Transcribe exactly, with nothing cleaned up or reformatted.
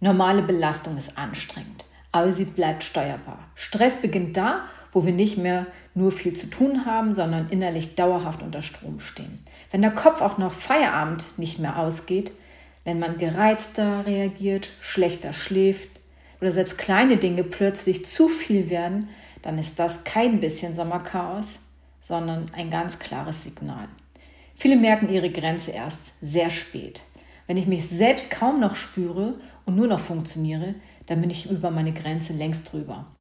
Normale Belastung ist anstrengend, aber sie bleibt steuerbar. Stress beginnt da, wo wir nicht mehr nur viel zu tun haben, sondern innerlich dauerhaft unter Strom stehen. Wenn der Kopf auch noch Feierabend nicht mehr ausgeht, wenn man gereizter reagiert, schlechter schläft oder selbst kleine Dinge plötzlich zu viel werden, dann ist das kein bisschen Sommerchaos, sondern ein ganz klares Signal. Viele merken ihre Grenze erst sehr spät. Wenn ich mich selbst kaum noch spüre und nur noch funktioniere, dann bin ich über meine Grenze längst drüber.